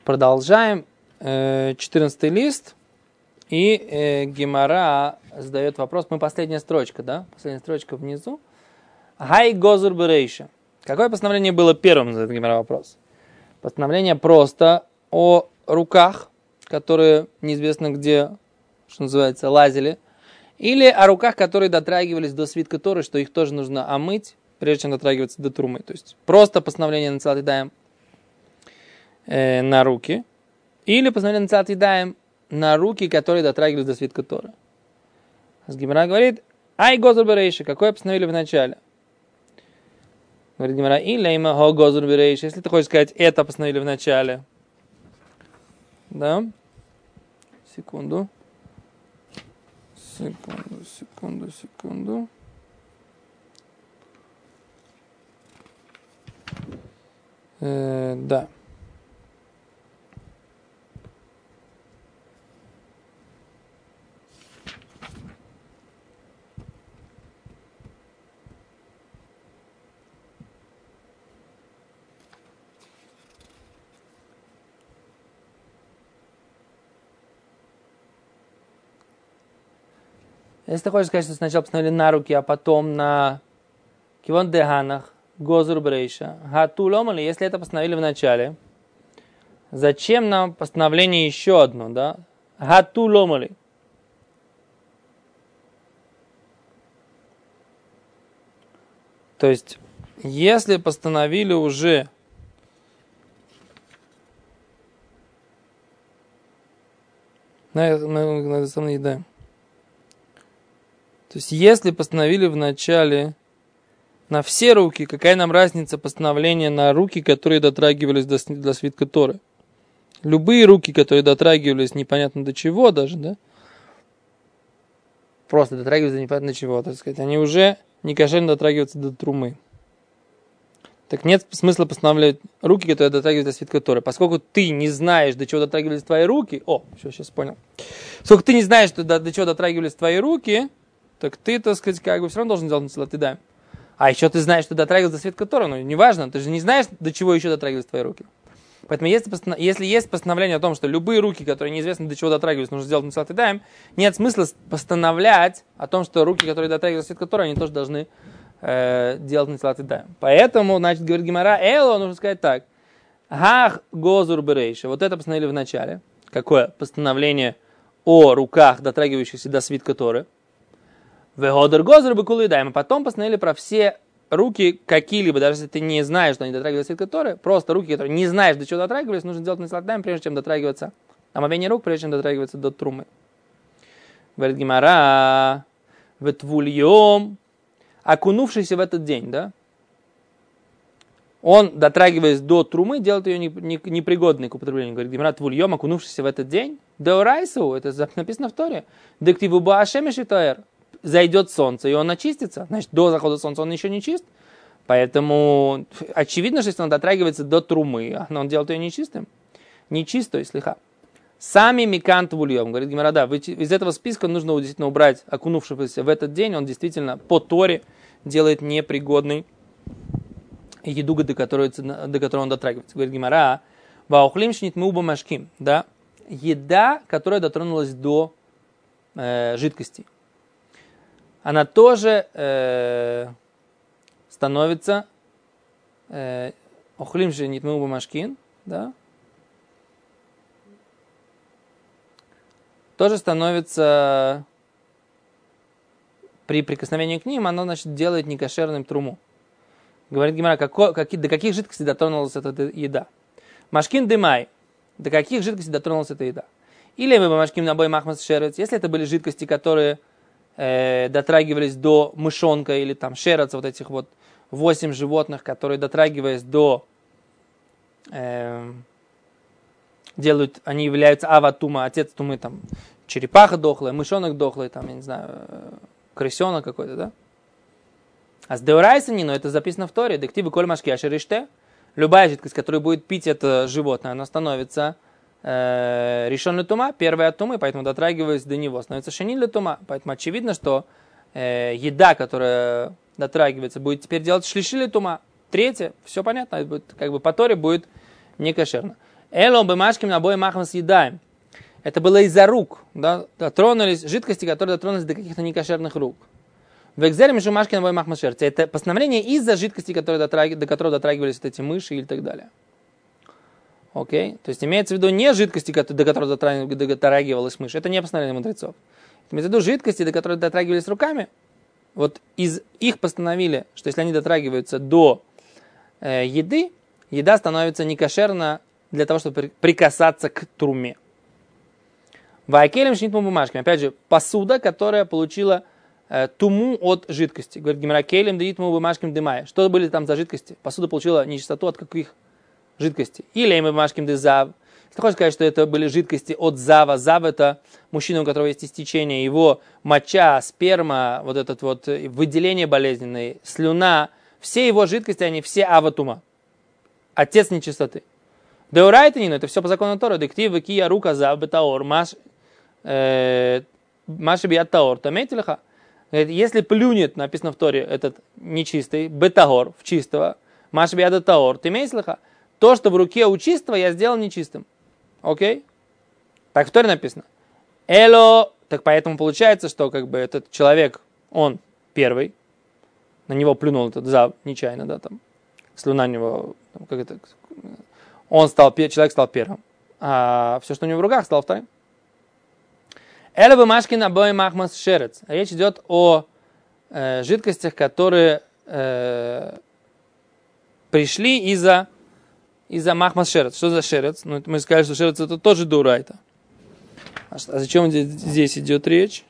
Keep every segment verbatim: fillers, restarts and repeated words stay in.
Продолжаем. четырнадцатый лист. И э, Гемара задает вопрос. Мы последняя строчка, да? Последняя строчка внизу. Хай гозур берейша. Какое постановление было первым, задает Гемара вопрос? Постановление просто о руках, которые неизвестно где, что называется, лазили. Или о руках, которые дотрагивались до свитка Торы, что их тоже нужно омыть, прежде чем дотрагиваться до трумы. То есть просто постановление Нецилат Ядаим э, на руки. Или постановление Нецилат Ядаим на руки, которые дотрагивались до свитка Торы. Гемара говорит, ай гозур берейша, какое постановили в начале? Говорит Гемара, или има го гозур берейша, если ты хочешь сказать, это постановили в начале. Да? Секунду. Секунду, секунду, секунду. Э, да. Если ты хочешь сказать, что сначала постановили на руки, а потом на кивон деганах, гозур брейша, гату ломали, если это постановили в начале, зачем нам постановление еще одно, да? Гату ломали. То есть, если постановили уже на, на, на, на, на, на, То есть, если постановили в начале на все руки, какая нам разница постановления на руки, которые дотрагивались до, до свитка Торы? Любые руки, которые дотрагивались непонятно до чего даже, да? Просто дотрагивались до непонятно до чего, так сказать, они уже не кошерно дотрагиваются до трумы. Так нет смысла постановлять руки, которые дотрагивались до свитка Торы. Поскольку ты не знаешь, до чего дотрагивались твои руки, о, все, сейчас понял. Поскольку ты не знаешь, до, до чего дотрагивались твои руки, так ты, так сказать, как бы все равно должен делать Нецилат Ядаим. А еще ты знаешь, что дотрагивался до свитка Торы, ну, неважно, ты же не знаешь, до чего еще дотрагивались твои руки. Поэтому если, если есть постановление о том, что любые руки, которые неизвестно до чего дотрагивались, нужно сделать Нецилат Ядаим, нет смысла постановлять о том, что руки, которые дотрагивались до свитка Торы, они тоже должны э, делать Нецилат Ядаим. Поэтому, значит, говорит Гемара, эло, нужно сказать так. Гах гозур берейша. Вот это постановили в начале. Какое постановление о руках, дотрагивающихся до свитка Торы? Веходер гозер бекулу ядаим. Потом постановили про все руки какие-либо, даже если ты не знаешь, что они дотрагивались до свитка Торы, просто руки, которые не знаешь, до чего дотрагивались, нужно делать Нецилат Ядаим, прежде чем дотрагиваться. Омовение рук, прежде чем дотрагиваться до трумы. Говорит Гемара, ветвульем, окунувшийся в этот день, да? Он, дотрагиваясь до трумы, делает ее непригодной к употреблению. Говорит Гемара, твульем, окунувшийся в этот день, деорайсу, это написано в Торе, дективу баашемеш и таэр. Зайдет солнце, и он очистится. Значит, до захода солнца он еще не чист. Поэтому очевидно, что если он дотрагивается до трумы, он делает ее нечистым. Нечистой, слиха. Сами микант вульем. Говорит Гемара, да, из этого списка нужно действительно убрать окунувшегося в этот день. Он действительно по Торе делает непригодной еду, до которой, до которой он дотрагивается. Говорит Гемара, ваухлим шнит муба машким. Да? Еда, которая дотронулась до э, жидкости. Она тоже э, становится охлим же нитму бумашкин, да, тоже становится при прикосновении к ним, оно, значит, делает некошерным труму. Говорит Гемара, како, каки, до каких жидкостей дотронулась эта еда? Машкин дымай, до каких жидкостей дотронулась эта еда? Или мы машкин набой махмас шерец, если это были жидкости, которые дотрагивались до мышонка или там шерец, вот этих вот восемь животных, которые, дотрагиваясь до, э, делают, они являются аватума, отец тумы, там, черепаха дохлая, мышонок дохлый, там, я не знаю, крысенок какой-то, да? А с деорайсами, но это записано в Торе, дективы коль машки ашериште, любая жидкость, которую будет пить это животное, она становится решен тума, первая от тумы, поэтому дотрагиваясь до него, становится шенин для тума. Поэтому очевидно, что э, еда, которая дотрагивается, будет теперь делать шлиши для тума. Третье, все понятно, будет, как бы по Торе будет некошерно. Эло бемашким набой махом съедаем. Это было из-за рук, да, дотронулись, жидкости, которые дотронулись до каких-то некошерных рук. В экзере между машкин набой махом шерти. Это постановление из-за жидкости, которые дотраги, до которых дотрагивались вот эти мыши и так далее. Окей? То есть имеется в виду не жидкости, до которых дотрагивалась мышь. Это не постановление мудрецов. Имеется в виду жидкости, до которых дотрагивались руками. Вот из их постановили, что если они дотрагиваются до э, еды, еда становится некошерна для того, чтобы прикасаться к труме. Вайкелем шнитму бумажками. Опять же, посуда, которая получила э, туму от жидкости. Говорит, геморакелем дитму бумажками дымая. Что были там за жидкости? Посуда получила нечистоту от каких жидкостей? Или мы бумажками дызав. Если хочешь сказать, что это были жидкости от зава. Зав — это мужчина, у которого есть истечение, его моча, сперма, вот это вот выделение болезненное, слюна, все его жидкости, они все аватума. Отец нечистоты. Деурайтанин, это все по закону Торы. Дектив, кия, рука, зав, бетаор, маш, маши бият таор, таметилиха. Если плюнет, написано в Торе, этот нечистый, бетаор, в чистого, маши бият таор, таметилиха. То, что в руке у чистого, я сделал нечистым. Окей? Так в Торе написано. Эло, так поэтому получается, что как бы этот человек, он первый, на него плюнул этот зав нечаянно, да, там, слюна у него, там, как это, он стал, человек стал первым, а все, что у него в руках, стал вторым. Эло бумажкин обои махмас шерец. Речь идет о э, жидкостях, которые э, пришли из-за из-за махмас шерец. Что за шерец? Ну, мы сказали, что шерец это тоже дурайта. А зачем здесь, здесь идет речь?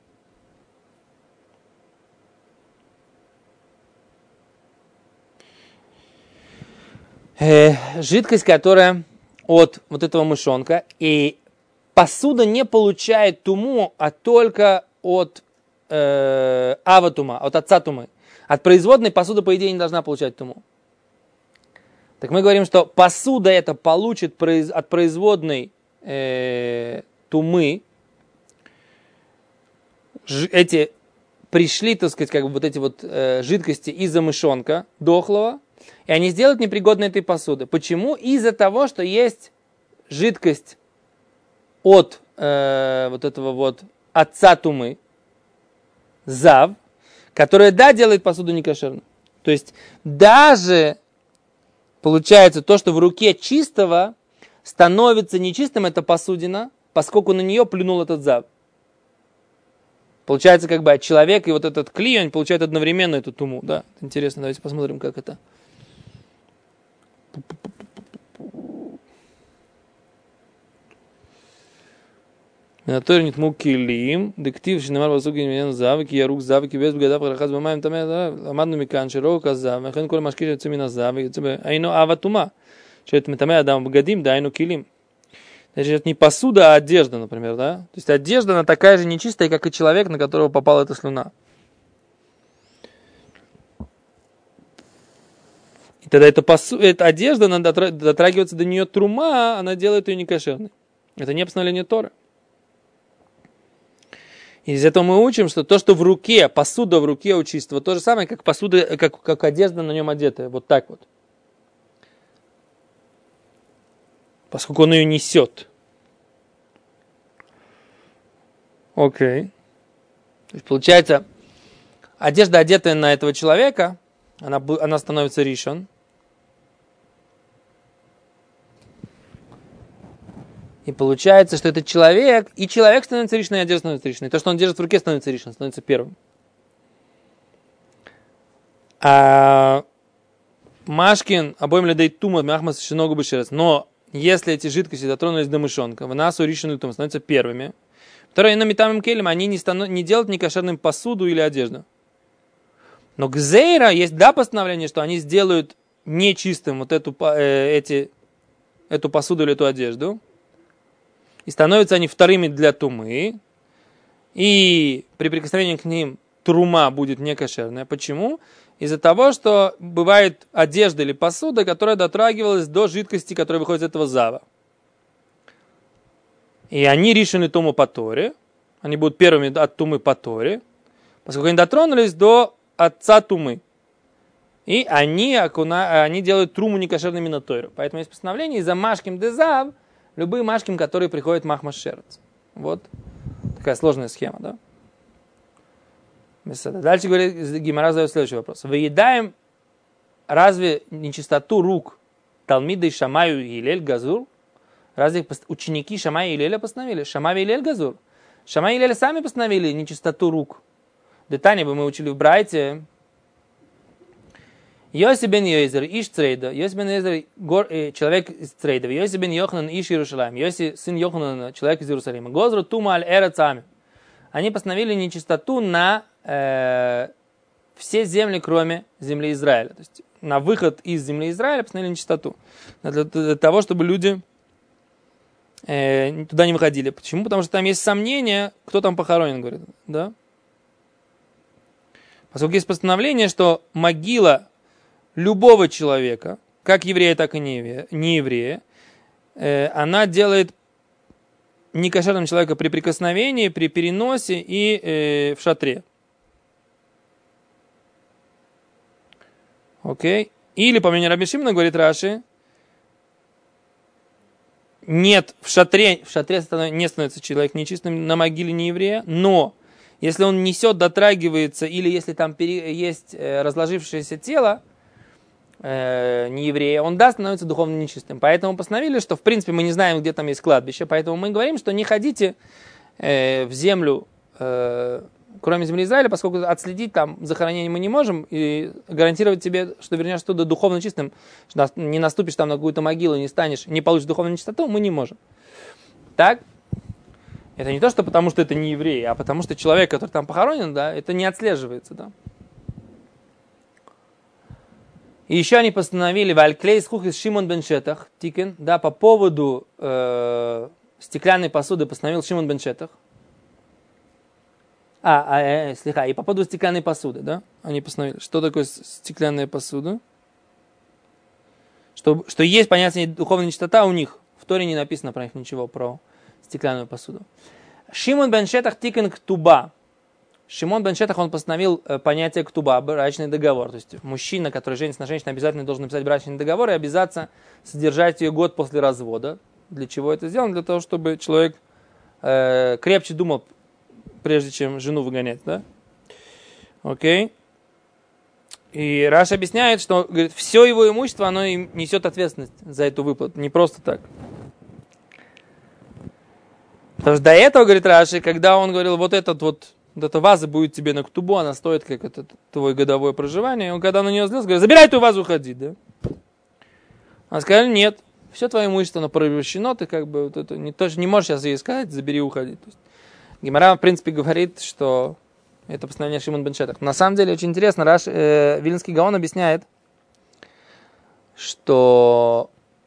Э, жидкость, которая от вот этого мышонка, и посуда не получает туму, а только от э, аватума, от отца тумы. От производной посуда, по идее, не должна получать туму. Так мы говорим, что посуда это получит от производной э, тумы. Ж, эти пришли, так сказать, как бы вот эти вот э, жидкости из-за мышонка дохлого, и они сделают непригодной этой посуды. Почему? Из-за того, что есть жидкость от э, вот этого вот отца тумы, зав, которая, да, делает посуду некошерной. То есть даже получается, то, что в руке чистого становится нечистым, это посудина, поскольку на нее плюнул этот зав. Получается, как бы человек и вот этот клей, он получает одновременно эту туму. Да, интересно, давайте посмотрим, как это. Наторнит мукилим, дектив, шинамар васуги ньян зав, ки ярук зав, ки без бгадав рахаз бамаем тамеда, амадну микан широка зав, мехен кол машкиш יוצא מן הזב, יוצא айно аватума, что это тамеда адам бгадим, да айно килим. Значит, это не посуда, а одежда, например, да? То есть одежда, она такая же нечистая, как и человек, на которого попала эта слюна. И тогда эта, посу... эта одежда, она дотрагивается до нее трума, она делает ее некошерной. Это не постановление Торы. Из этого мы учим, что то, что в руке, посуда в руке у чистого, то же самое, как посуда, как, как одежда на нем одетая. Вот так вот. Поскольку он ее несет. Окей. То есть, получается, одежда, одетая на этого человека, она, она становится ришон. И получается, что этот человек, и человек становится ришной, и одежда становится ришной. То, что он держит в руке, становится ришной, становится первым. А Машкин, обоим людей тума, махмас шиногу бешерец. Но если эти жидкости дотронулись до мышонка, в нас у ришной тума становятся первыми. Второе, на метамим келем, они не, стану, не делают некошерным посуду или одежду. Но гзейра есть, да, постановление, что они сделают нечистым вот эту, э, эти, эту посуду или эту одежду. И становятся они вторыми для тумы. И при прикосновении к ним трума будет некошерная. Почему? Из-за того, что бывает одежда или посуда, которая дотрагивалась до жидкости, которая выходит из этого зава. И они решены туму по Торе. Они будут первыми от тумы по Торе. Поскольку они дотронулись до отца тумы. И они, окуна, они делают труму некошерными на Тойру. Поэтому есть постановление, из-за машким дезав, любые машким, которые приходят махмас шерец. Вот такая сложная схема, да? Дальше говорит, Гемара задает следующий вопрос. Выедаем разве нечистоту рук Талмиды Шамаю и Илель Газур? Разве ученики Шамая и Илеля постановили? Шамай и Илель Газур. Шамай и Илель сами постановили нечистоту рук. Детание бы мы учили в Брайте. Йоси бен Йозер, Иш Црейда. Йоси бен Йозер, человек из Црейда. Йоси бен Йоханан, Иш Иерушалаим. Йоси, сын Йоханана, человек из Иерусалима. Гозру тума аль эра цами. Они постановили нечистоту на э, все земли, кроме земли Израиля. То есть на выход из земли Израиля постановили нечистоту. Для, для того, чтобы люди э, туда не выходили. Почему? Потому что там есть сомнения, кто там похоронен, говорит. Да? Поскольку есть постановление, что могила любого человека, как еврея, так и не еврея, э, она делает некошерным человека при прикосновении, при переносе и э, в шатре. Окей. Или, по мнению Раби Шимона, говорит Раши, нет, в шатре, в шатре не становится человек нечистым на могиле не еврея, но если он несет, дотрагивается, или если там есть разложившееся тело, не еврея, он, да, становится духовно нечистым. Поэтому постановили, что, в принципе, мы не знаем, где там есть кладбище, поэтому мы говорим, что не ходите э, в землю, э, кроме земли Израиля, поскольку отследить там захоронение мы не можем, и гарантировать тебе, что вернешься туда духовно чистым, что не наступишь там на какую-то могилу, не станешь, не получишь духовную чистоту, мы не можем. Так? Это не то, что потому, что это не еврей, а потому, что человек, который там похоронен, да, это не отслеживается, да. И еще они постановили вальклей схухис Шимон бен Шетах, тикен, да, по поводу э, стеклянной посуды постановил Шимон бен Шетах. А, а э, слегка, и по поводу стеклянной посуды, да, они постановили. Что такое стеклянная посуда? Что, что есть понятие духовная нечистота у них. В Торе не написано про них ничего, про стеклянную посуду. Шимон бен Шетах тикен ктуба. Шимон бен Шетах, он постановил понятие ктуба, брачный договор. То есть мужчина, который женится на женщине, обязательно должен написать брачный договор и обязаться содержать ее год после развода. Для чего это сделано? Для того, чтобы человек э, крепче думал, прежде чем жену выгонять. Да? Окей. И Раш объясняет, что говорит, все его имущество, оно несет ответственность за эту выплату. Не просто так. Потому что до этого, говорит Раши, когда он говорил, вот этот вот вот эта ваза будет тебе на ктубу, она стоит как это твое годовое проживание. Он когда на нее злился, говорит, забирай эту вазу, уходи, да? А сказали, нет, все твое имущество, оно превращено, ты как бы вот это, не, тоже не можешь сейчас ей сказать, забери, уходи. То есть, Гемара, в принципе, говорит, что это постановление Шимон бен Шетах. На самом деле, очень интересно, Раш, э, Вильнский Гаон объясняет, что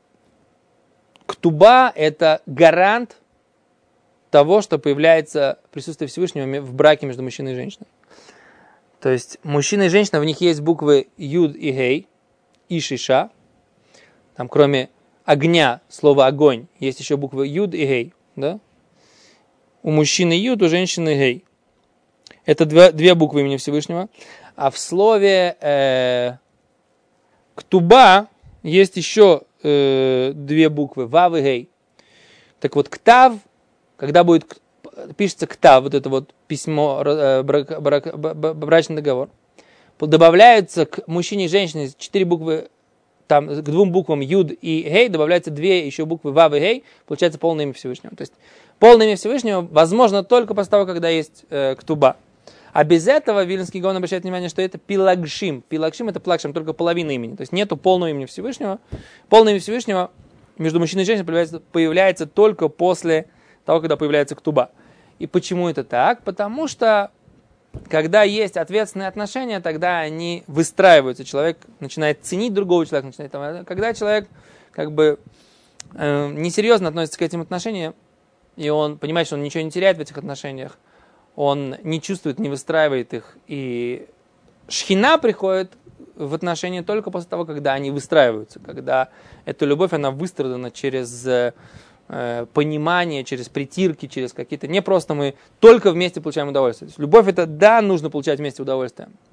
ктуба это гарант того, что появляется присутствие Всевышнего в браке между мужчиной и женщиной. То есть мужчина и женщина, в них есть буквы Юд и Гей, Иш и Ша. Там кроме огня, слова огонь, есть еще буквы Юд и Гей. Да? У мужчины Юд, у женщины Гей. Это две, две буквы имени Всевышнего. А в слове э, Ктуба есть еще э, две буквы, Вав и Гей. Так вот, Ктав, когда будет пишется ктав, вот это вот письмо, брак, брак, брачный договор, добавляются к мужчине и женщине четыре буквы, там к двум буквам юд и гей добавляются две еще буквы вав и гей, получается полное имя Всевышнего. То есть полное имя Всевышнего возможно только после того, когда есть э, ктуба. А без этого Вильнский Гаон обращает внимание, что это пилагшим. Пилагшим это плагшим, только половина имени. То есть нету полного имени Всевышнего. Полное имя Всевышнего между мужчиной и женщиной появляется, появляется только после того, когда появляется ктуба. И почему это так? Потому что, когда есть ответственные отношения, тогда они выстраиваются. Человек начинает ценить другого человека. Начинает, когда человек как бы э, несерьезно относится к этим отношениям, и он понимает, что он ничего не теряет в этих отношениях, он не чувствует, не выстраивает их. И шхина приходит в отношения только после того, когда они выстраиваются. Когда эта любовь, она выстрадана через понимание, через притирки, через какие-то... Не просто мы только вместе получаем удовольствие. То есть любовь это, да, нужно получать вместе удовольствие.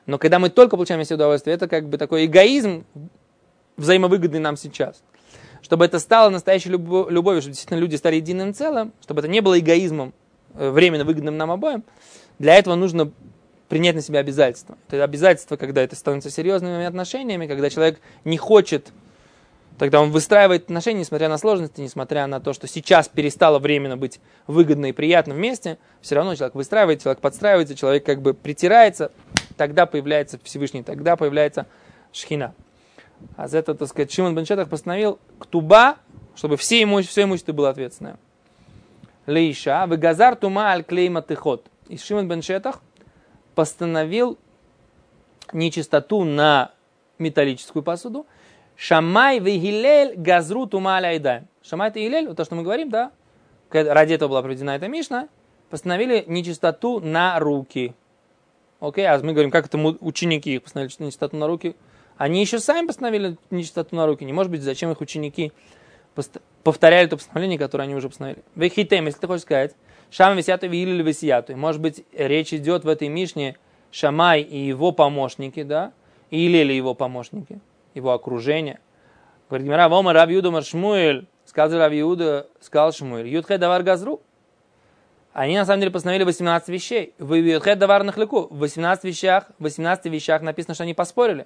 Но когда мы только получаем себе удовольствие, это как бы такой эгоизм, взаимовыгодный нам сейчас. Чтобы это стало настоящей любовью, чтобы действительно люди стали единым целым, чтобы это не было эгоизмом, временно выгодным нам обоим, для этого нужно принять на себя обязательства. Это обязательство, когда это становится серьезными отношениями, когда человек не хочет, тогда он выстраивает отношения, несмотря на сложности, несмотря на то, что сейчас перестало временно быть выгодно и приятно вместе, все равно человек выстраивает, человек подстраивается, человек как бы притирается, тогда появляется Всевышний, тогда появляется Шхина. А за это, так сказать, Шимон бен Шетах постановил ктуба, чтобы все имущество, все имущество было ответственное. Лейша, вегазар тума аль клейма тыхот. И Шимон бен Шетах постановил нечистоту на металлическую посуду. Шамай ве Гилель газру тума аль айдаем. Шамай и Гилель, вот то, что мы говорим, да, ради этого была проведена эта мишна, постановили нечистоту на руки. Окей, а мы говорим, как это ученики их постановили нечистоту на руки. Они еще сами постановили нечистоту на руки. Не может быть, зачем их ученики повторяли то постановление, которое они уже постановили. Вехитем, если ты хочешь сказать, Шам висяту или висяту. Может быть, речь идет в этой мишне Шамай и его помощники, да, и Илель и его помощники, его окружение. Говорит Гемара, вома Рав Юда мар Шмуэль, сказал Рав Юда, сказал Шмуэль, Юдхэ давар газру. Они на самом деле постановили восемнадцать вещей. В Юдхэ давар нахлеку. В восемнадцати вещах, в восемнадцати вещах написано, что они поспорили.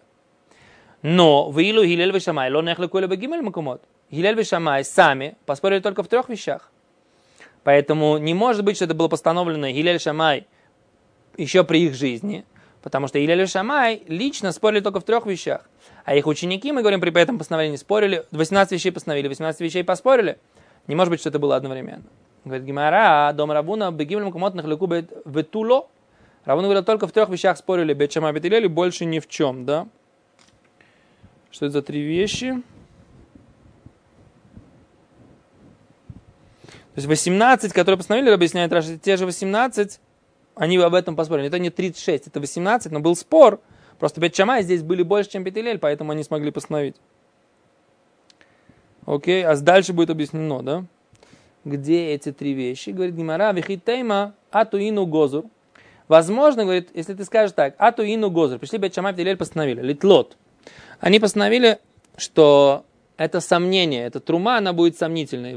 Но в Илу Гилель и Шамай ло нахлеку либо гимель макумот. Гилель и Шамай сами поспорили только в трех вещах. Поэтому не может быть, что это было постановлено Гилель и Шамай еще при их жизни. Потому что Гилель и Шамай лично спорили только в трех вещах. А их ученики, мы говорим, при этом постановлении спорили. восемнадцать вещей постановили, восемнадцать вещей поспорили. Не может быть, что это было одновременно. Говорит Гемара, дом Равуна бегимель макумот нахлеку ветуло. Равун говорил, только в трех вещах спорили бет Шамай бет Гилель, больше ни в чем, да? Что это за три вещи? То есть восемнадцать, которые постановили, объясняет Раши, те же восемнадцать, они об этом поспорили. Это не тридцать шесть, это восемнадцать, но был спор. Просто бет Шамай здесь были больше, чем бет Гилель, поэтому они смогли постановить. Окей, а дальше будет объяснено, да? Где эти три вещи? Говорит Гемара, вихитейма атуину гозур. Возможно, говорит, если ты скажешь так, атуину гозур, пришли бет Шамай, бет Гилель постановили, литлот. Они постановили, что это сомнение, эта трума, она будет сомнительной.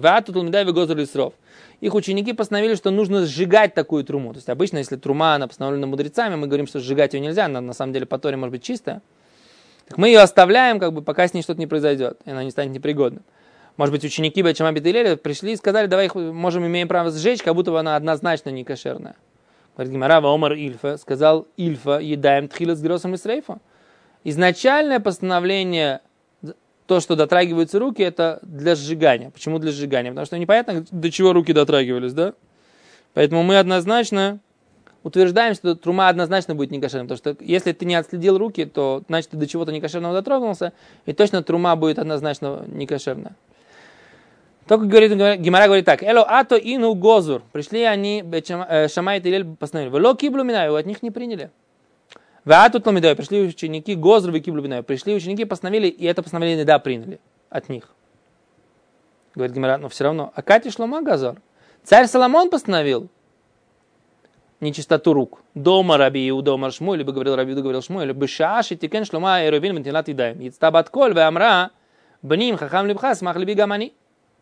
Их ученики постановили, что нужно сжигать такую труму. То есть обычно, если трума, она постановлена мудрецами, мы говорим, что сжигать ее нельзя, она на самом деле по Торе может быть чистая. Так мы ее оставляем, как бы, пока с ней что-то не произойдет, и она не станет непригодной. Может быть, ученики бет Шамай бет Гилель пришли и сказали, давай их можем, имеем право сжечь, как будто бы она однозначно не кошерная. Говорит Гемара, Омар Ильфа, сказал Ильфа, едаем тхилат с гросом из рейфа. Изначальное постановление, то, что дотрагиваются руки, это для сжигания. Почему для сжигания? Потому что непонятно, до чего руки дотрагивались, да? Поэтому мы однозначно утверждаем, что трума однозначно будет некошерной. Потому что если ты не отследил руки, то значит ты до чего-то некошерного дотронулся, и точно трума будет однозначно некошерная. Только говорит, Гемара говорит так: Эло ато ину гозур. Пришли они, Шамай и Гилель постановили. Вело киблу минаю, от них не приняли. А тут пришли ученики, Гозр и Киблубинаю. Пришли ученики, постановили, и это постановление, да, приняли от них. Говорит Гемара, но все равно. А Кати Шлома Газор. Царь Соломон постановил нечистоту рук. Дома Раби Иуда Омар Шмуэль, либо говорил Раби Иуда, говорил Шмуэль, либо Шааши Тикен Шлома и Рувин Бентилат Идаем. Ицтабат Коль ве Амра Бним Хахам Либха Смах Либи Гамани.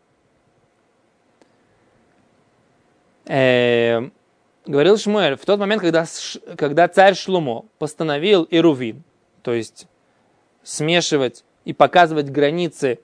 Говорил Шмуэль, в тот момент, когда, когда царь Шломо постановил Эрувин, то есть смешивать и показывать границы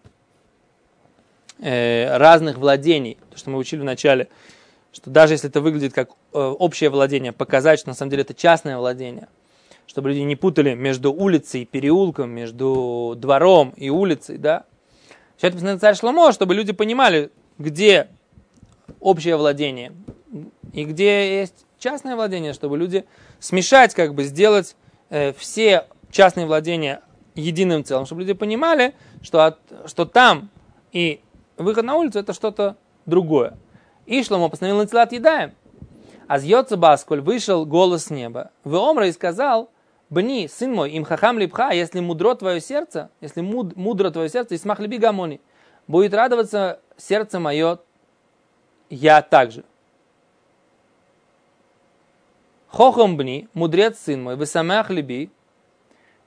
э, разных владений, то, что мы учили в начале, что даже если это выглядит как э, общее владение, показать, что на самом деле это частное владение, чтобы люди не путали между улицей и переулком, между двором и улицей, да. Все это постановил царь Шломо, чтобы люди понимали, где общее владение и где есть частное владение, чтобы люди смешать, как бы сделать э, все частные владения единым целым, чтобы люди понимали, что, от, что там и выход на улицу это что-то другое. И Шломо постановил Нацилат Ядаем. А с Йоца Баскуль вышел голос с неба. В Омра и сказал: Бни, сын мой, им хахам липха, если мудро твое сердце, если муд, мудро твое сердце, и смах либи гамони, будет радоваться сердце мое, я также. Хохом бни, мудрец сын мой, весамах либи,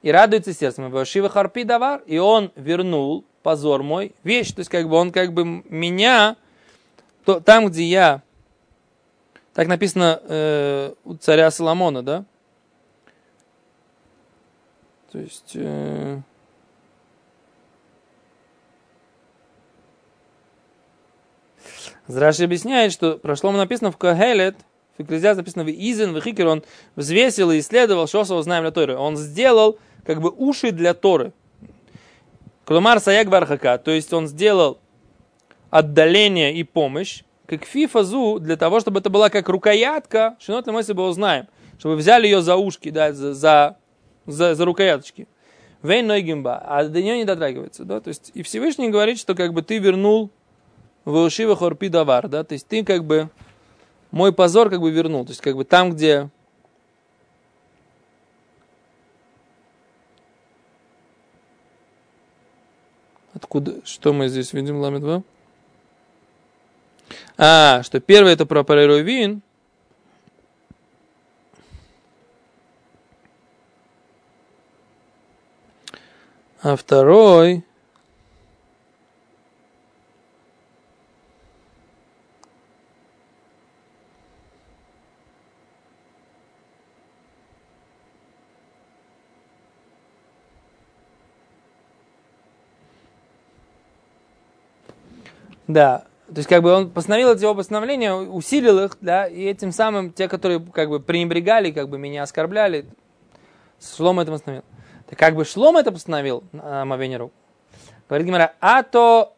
и радуется сердцем. Вашива харпи давар, и он вернул позор мой, вещь. То есть, как бы он как бы меня, то, там, где я, так написано э, у царя Соломона, да? То есть... Э, Раши объясняет, что про Шломо написано в Кохелет, в Экклезиаст написано в Изен, в Хикер, он взвесил и исследовал, что знаем для Торы. Он сделал как бы уши для Торы. Клумар саяк вархака, то есть он сделал отдаление и помощь, как фифазу, для того, чтобы это была как рукоятка, шинот мы себе узнаем, чтобы взяли ее за ушки, да, за, за, за, за рукояточки. Вейн нойгимба, а до нее не дотрагивается, да, то есть и Всевышний говорит, что как бы ты вернул Вошива хорпи давар, да, то есть ты как бы мой позор как бы вернул, то есть как бы там, где откуда, что мы здесь видим, ламет-два? А, что первое это про парерувин, а второй да, то есть как бы он постановил эти оба постановления, усилил их, да, и этим самым те, которые как бы пренебрегали, как бы меня оскорбляли, Шломо это постановил. Так как бы Шломо это постановил на омовение рук. Говорит Гемара, а то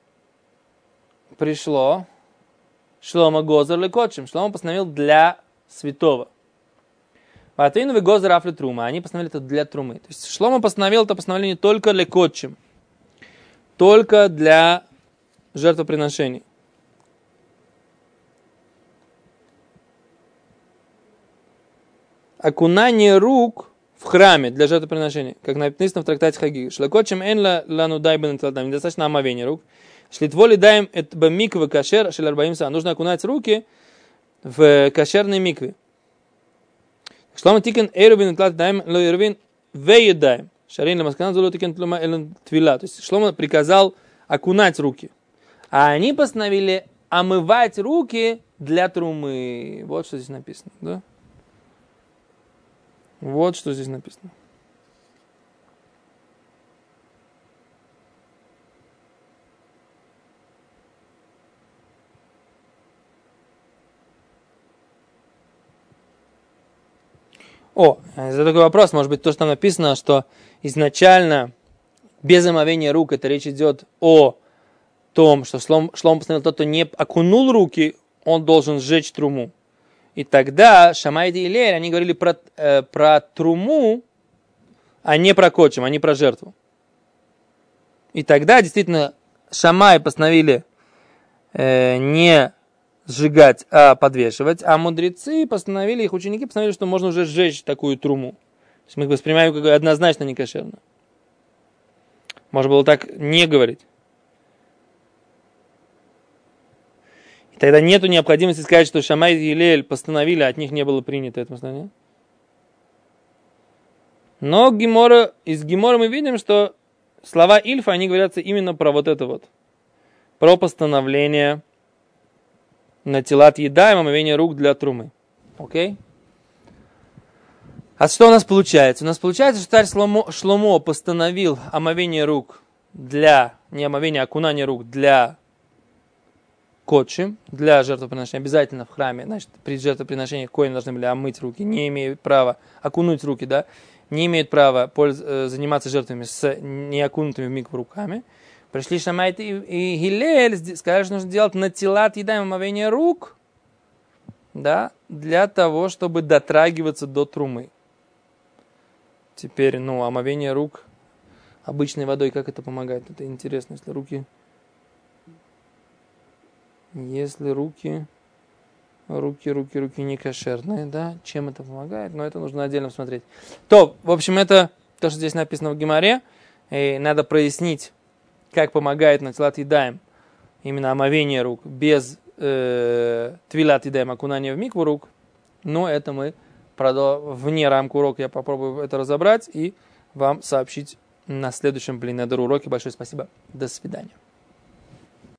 пришло Шломо Гозер лекотчим. Шломо постановил для святого. Ватину вы Гозер афли трума. Они постановили это для трумы. То есть Шломо постановил это постановление только лекотчим. Только для жертвоприношений. Окунание рук в храме для жертвоприношений, как написано в трактате Хаги. Шлакотчем энла лану дайбен тладам. Недостаточно омовения рук. Шлитволи даем это бамикве кашер шеларбаимса. Нужно окунать руки в кошерной микве. Шломо тикен эйрубин тлат даем лоирвин веедаем. Шарин ламаскан золо тикен тлума элен твила. То есть Шломо приказал окунать руки. А они постановили омывать руки для трумы. Вот что здесь написано, да? Вот что здесь написано. О, это такой вопрос, может быть, то, что там написано, что изначально без омовения рук, это речь идет о том, что Шлом, Шлом постановил, тот, кто не окунул руки, он должен сжечь труму. И тогда Шамай и Илель, они говорили про, э, про труму, а не про кочем, а не про жертву. И тогда действительно Шамай постановили э, не сжигать, а подвешивать, а мудрецы постановили, их ученики постановили, что можно уже сжечь такую труму. То есть мы их воспринимаем как однозначно некошерно. Можно было так не говорить. Тогда нету необходимости сказать, что Шамай и Илель постановили, а от них не было принято это постановление. Но Гемора, из Гемора мы видим, что слова Ильфа, они говорятся именно про вот это вот. Про постановление на телат еда и омовение рук для трумы. Окей? А что у нас получается? У нас получается, что царь Шломо, Шломо постановил омовение рук для, не омовение, а окунание рук для кодшим, для жертвоприношения, обязательно в храме, значит, при жертвоприношении коины должны были омыть руки, не имеют права окунуть руки, да, не имеют права польз, э, заниматься жертвами с неокунутыми в микву руками. Пришли Шамай и Гилель, сказали, что нужно делать на телат еда и омовение рук, да, для того, чтобы дотрагиваться до трумы. Теперь, ну, омовение рук обычной водой, как это помогает? Это интересно, если руки... Если руки, руки, руки, руки не кошерные, да, чем это помогает? Но это нужно отдельно посмотреть. То, в общем, это то, что здесь написано в Гемаре. И надо прояснить, как помогает на тилат едаем именно омовение рук без э, твилат едаем, окунания в микву рук. Но это мы продо... вне рамки урока я попробую это разобрать и вам сообщить на следующем Блин Недер уроке. Большое спасибо. До свидания.